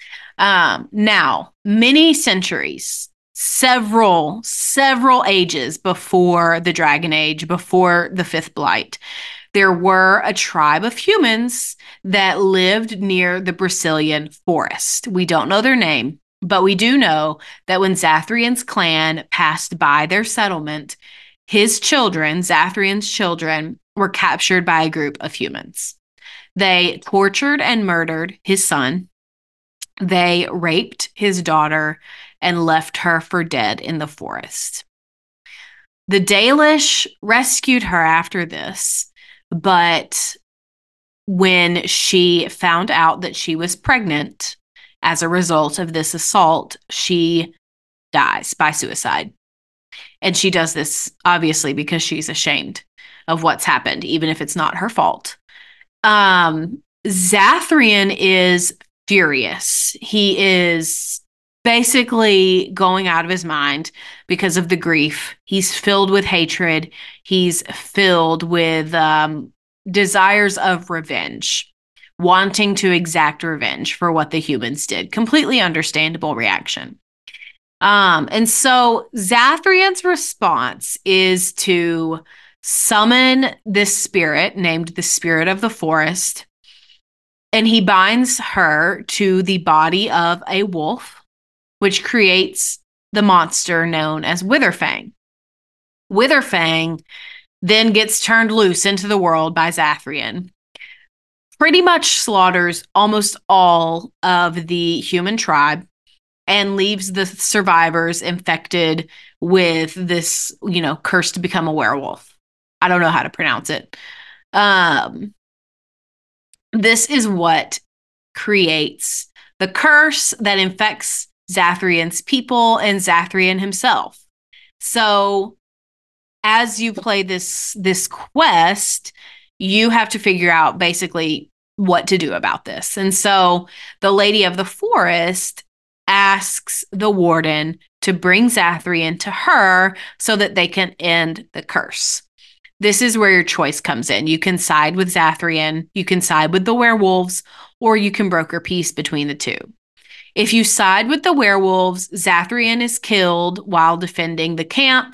Um, now, many centuries, several, several ages before the Dragon Age, before the Fifth Blight, there were a tribe of humans that lived near the Brasilian forest. We don't know their name, but we do know that when Zathrian's clan passed by their settlement, his children, Zathrian's children, were captured by a group of humans. They tortured and murdered his son. They raped his daughter and left her for dead in the forest. The Dalish rescued her after this, but when she found out that she was pregnant as a result of this assault, she dies by suicide. And she does this, obviously, because she's ashamed of what's happened, even if it's not her fault. Um, Zathrian is furious. He is basically going out of his mind because of the grief. He's filled with hatred. He's filled with um, desires of revenge, wanting to exact revenge for what the humans did. Completely understandable reaction. Um, and so Zathrian's response is to summon this spirit named the Spirit of the Forest. And he binds her to the body of a wolf, which creates the monster known as Witherfang. Witherfang then gets turned loose into the world by Zathrian, pretty much slaughters almost all of the human tribe, and leaves the survivors infected with this, you know, curse to become a werewolf. I don't know how to pronounce it. Um... This is what creates the curse that infects Zathrian's people and Zathrian himself. So as you play this, this quest, you have to figure out basically what to do about this. And so the Lady of the Forest asks the warden to bring Zathrian to her so that they can end the curse. This is where your choice comes in. You can side with Zathrian, you can side with the werewolves, or you can broker peace between the two. If you side with the werewolves, Zathrian is killed while defending the camp.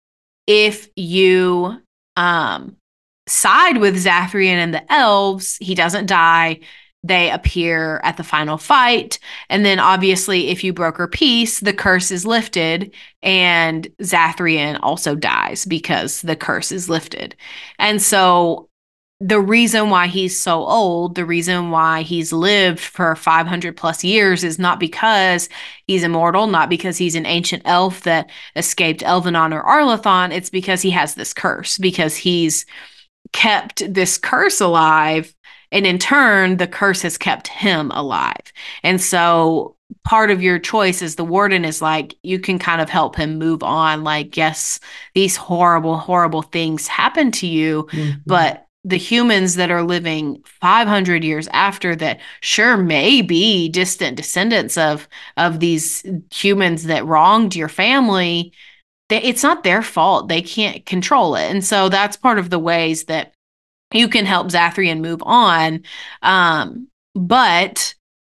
If you um, side with Zathrian and the elves, he doesn't die. They appear at the final fight. And then obviously, if you broker peace, the curse is lifted and Zathrian also dies because the curse is lifted. And so the reason why he's so old, the reason why he's lived for five hundred plus years is not because he's immortal, not because he's an ancient elf that escaped Elvenon or Arlathon. It's because he has this curse, because he's kept this curse alive. And in turn, the curse has kept him alive. And so part of your choice as the warden is like, you can kind of help him move on. Like, yes, these horrible, horrible things happen to you, mm-hmm. but the humans that are living five hundred years after that sure may be distant descendants of, of these humans that wronged your family. They, it's not their fault. They can't control it. And so that's part of the ways that you can help Zathrian move on. Um, but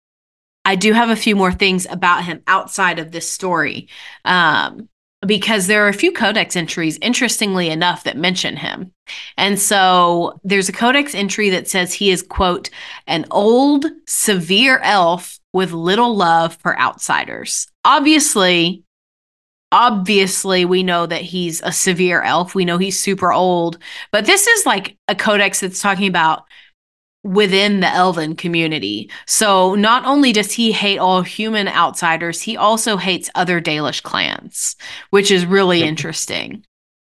I do have a few more things about him outside of this story, um, because there are a few codex entries, interestingly enough, that mention him. And so there's a codex entry that says he is, quote, an old, severe elf with little love for outsiders. Obviously, Obviously, we know that he's a severe elf. We know he's super old. But this is like a codex that's talking about within the elven community. So not only does he hate all human outsiders, he also hates other Dalish clans, which is really yep. interesting.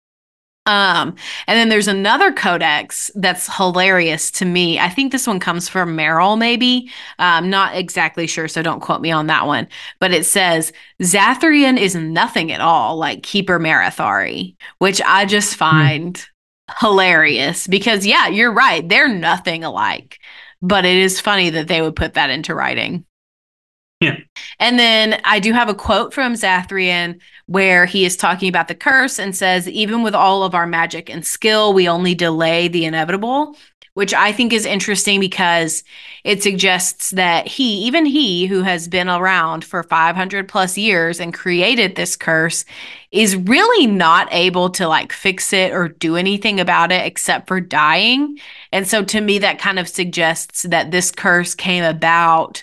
Um, and then there's another codex that's hilarious to me. I think this one comes from Merrill, maybe. I'm not exactly sure, so don't quote me on that one. But it says, Zathrian is nothing at all like Keeper Marathari, which I just find hmm. hilarious because, yeah, you're right. They're nothing alike. But it is funny that they would put that into writing. Yeah. And then I do have a quote from Zathrian where he is talking about the curse and says, even with all of our magic and skill, we only delay the inevitable, which I think is interesting because it suggests that he, even he who has been around for five hundred plus years and created this curse, is really not able to like fix it or do anything about it except for dying. And so to me, that kind of suggests that this curse came about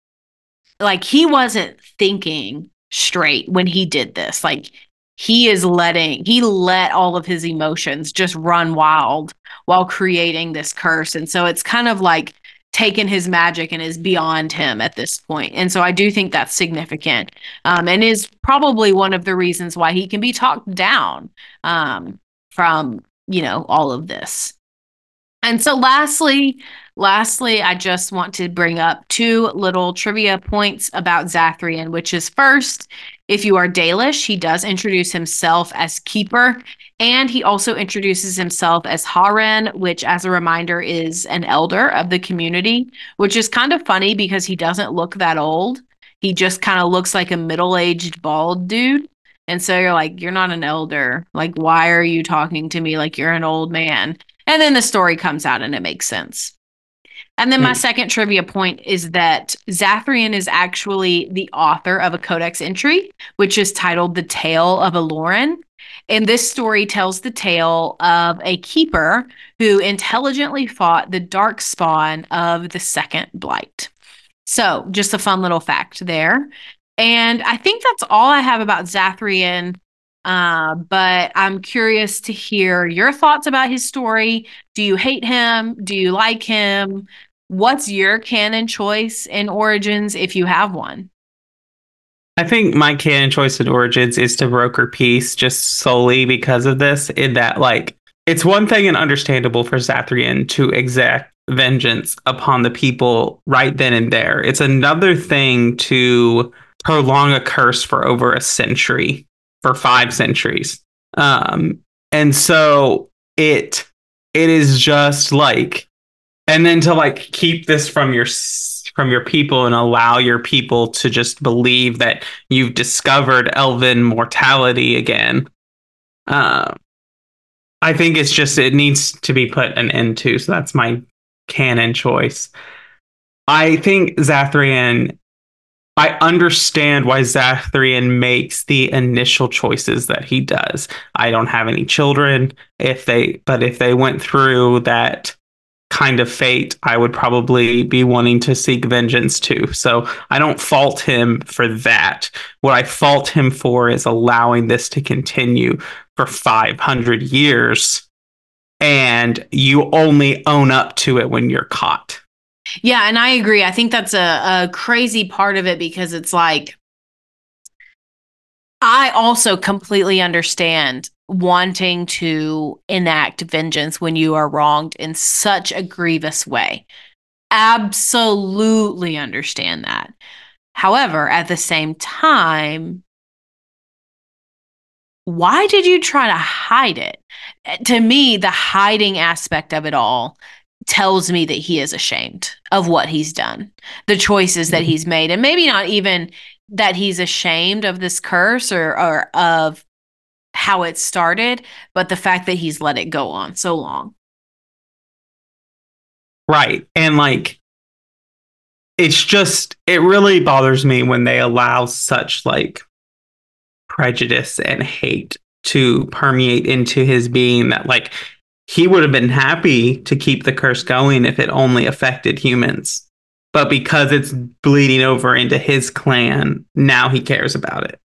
like he wasn't thinking straight when he did this. Like he is letting, he let all of his emotions just run wild while creating this curse. And so it's kind of like taken his magic and is beyond him at this point. And so I do think that's significant, um, and is probably one of the reasons why he can be talked down um, from, you know, all of this. And so lastly, lastly, I just want to bring up two little trivia points about Zathrian, which is first, if you are Dalish, he does introduce himself as Keeper, and he also introduces himself as Haren, which as a reminder is an elder of the community, which is kind of funny because he doesn't look that old. He just kind of looks like a middle-aged bald dude. And so you're like, you're not an elder. Like, why are you talking to me like you're an old man? And then the story comes out and it makes sense. And then my second trivia point is that Zathrian is actually the author of a codex entry, which is titled The Tale of Aloran. And this story tells the tale of a keeper who intelligently fought the darkspawn of the Second Blight. So just a fun little fact there. And I think that's all I have about Zathrian. Uh, but I'm curious to hear your thoughts about his story. Do you hate him? Do you like him? What's your canon choice in Origins if you have one? I think my canon choice in Origins is to broker peace just solely because of this, in that, like, it's one thing and understandable for Zathrian to exact vengeance upon the people right then and there. It's another thing to prolong a curse for over a century. For five centuries. Um, and so it it is just like and then to like keep this from your from your people and allow your people to just believe that you've discovered elven mortality again. Uh, I think it's just it needs to be put an end to. So that's my canon choice. I think Zathrian. I understand why Zathrian makes the initial choices that he does. I don't have any children. If they, but if they went through that kind of fate, I would probably be wanting to seek vengeance too. So I don't fault him for that. What I fault him for is allowing this to continue for five hundred years, and you only own up to it when you're caught. Yeah, and I agree. I think that's a, a crazy part of it because it's like, I also completely understand wanting to enact vengeance when you are wronged in such a grievous way. Absolutely understand that. However, at the same time, why did you try to hide it? To me, the hiding aspect of it all tells me that he is ashamed of what he's done, the choices that he's made, and maybe not even that he's ashamed of this curse or, or of how it started, but the fact that he's let it go on so long. Right. And like, it's just, it really bothers me when they allow such like prejudice and hate to permeate into his being that like, he would have been happy to keep the curse going if it only affected humans. But because it's bleeding over into his clan, now he cares about it.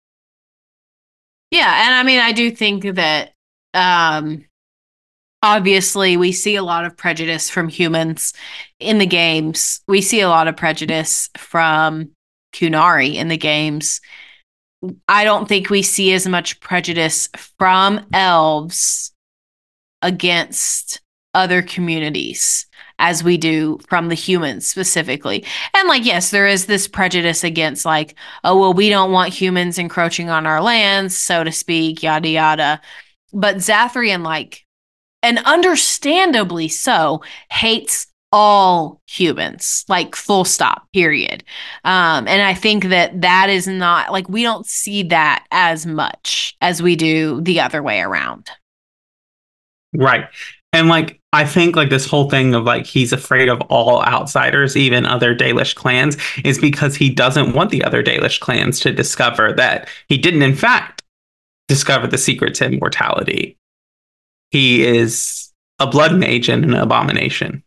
Yeah, and I mean, I do think that um, obviously we see a lot of prejudice from humans in the games. We see a lot of prejudice from Qunari in the games. I don't think we see as much prejudice from elves against other communities as we do from the humans specifically. And like, yes, there is this prejudice against like, oh, well, we don't want humans encroaching on our lands, so to speak, yada, yada. But Zathrian, like, and understandably so, hates all humans, like full stop, period. Um, and I think that that is not, like, we don't see that as much as we do the other way around. Right. And like, I think like this whole thing of like, he's afraid of all outsiders, even other Dalish clans, is because he doesn't want the other Dalish clans to discover that he didn't, in fact, discover the secret to immortality. He is a blood mage and an abomination.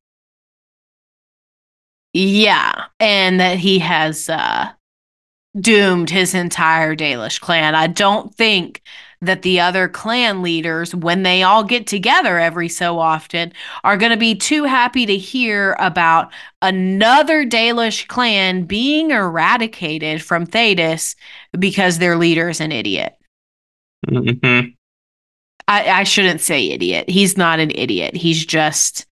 Yeah. And that he has uh, doomed his entire Dalish clan. I don't think that the other clan leaders, when they all get together every so often, are going to be too happy to hear about another Dalish clan being eradicated from Thedas because their leader is an idiot. Mm-hmm. I, I shouldn't say idiot. He's not an idiot. He's just,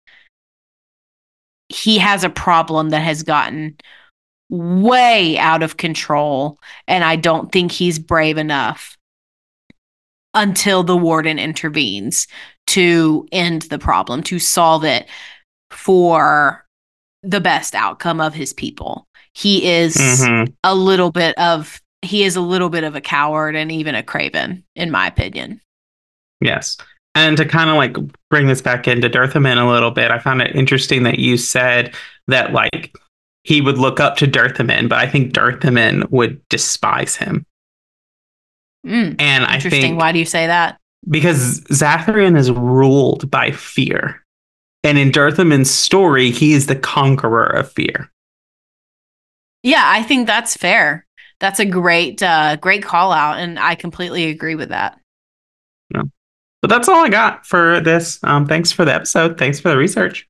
he has a problem that has gotten way out of control, and I don't think he's brave enough until the warden intervenes to end the problem, to solve it for the best outcome of his people. He is mm-hmm. a little bit of, he is a little bit of a coward and even a craven, in my opinion. Yes. And to kind of like bring this back into Dirthaman a little bit, I found it interesting that you said that like he would look up to Dirthaman, but I think Dirthaman would despise him. Mm, and I think, why do you say that? Because Zathrian is ruled by fear. And in Dirthaman's story, he is the conqueror of fear. Yeah, I think that's fair. That's a great, uh, great call out. And I completely agree with that. Yeah. But that's all I got for this. Um, thanks for the episode. Thanks for the research.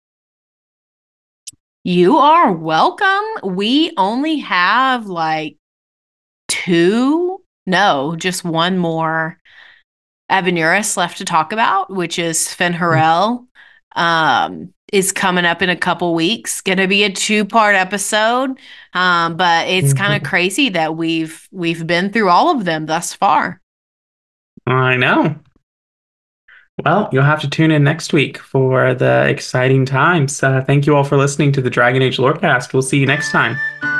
You are welcome. We only have like two No, just one more Avenurus left to talk about, which is Fen'Harel. Um, is coming up in a couple weeks. Going to be a two-part episode, um, but it's mm-hmm. kind of crazy that we've we've been through all of them thus far. I know. Well, you'll have to tune in next week for the exciting times. Uh, thank you all for listening to the Dragon Age Lorecast. We'll see you next time.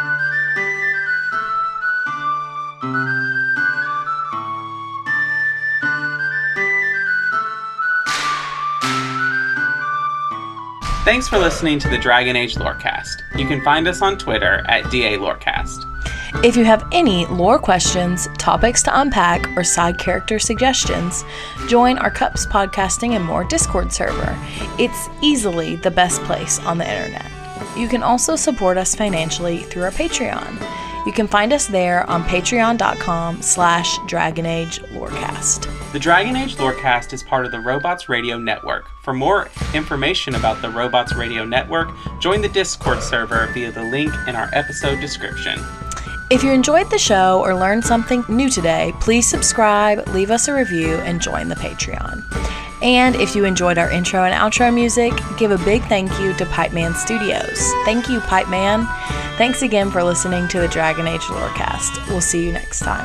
Thanks for listening to the Dragon Age Lorecast. You can find us on Twitter at D A Lorecast. If you have any lore questions, topics to unpack, or side character suggestions, join our Cups Podcasting and More Discord server. It's easily the best place on the internet. You can also support us financially through our Patreon. You can find us there on patreon.com slash Dragon Age Lorecast. The Dragon Age Lorecast is part of the Robots Radio Network. For more information about the Robots Radio Network, join the Discord server via the link in our episode description. If you enjoyed the show or learned something new today, please subscribe, leave us a review, and join the Patreon. And if you enjoyed our intro and outro music, give a big thank you to Pipeman Studios. Thank you, Pipeman. Thanks again for listening to the Dragon Age Lorecast. We'll see you next time.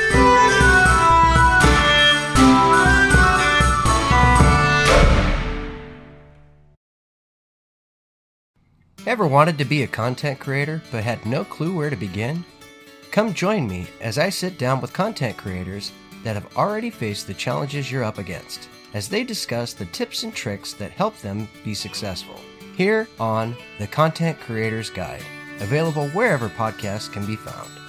Ever wanted to be a content creator but had no clue where to begin? Come join me as I sit down with content creators that have already faced the challenges you're up against, as they discuss the tips and tricks that help them be successful. Here on The Content Creator's Guide, available wherever podcasts can be found.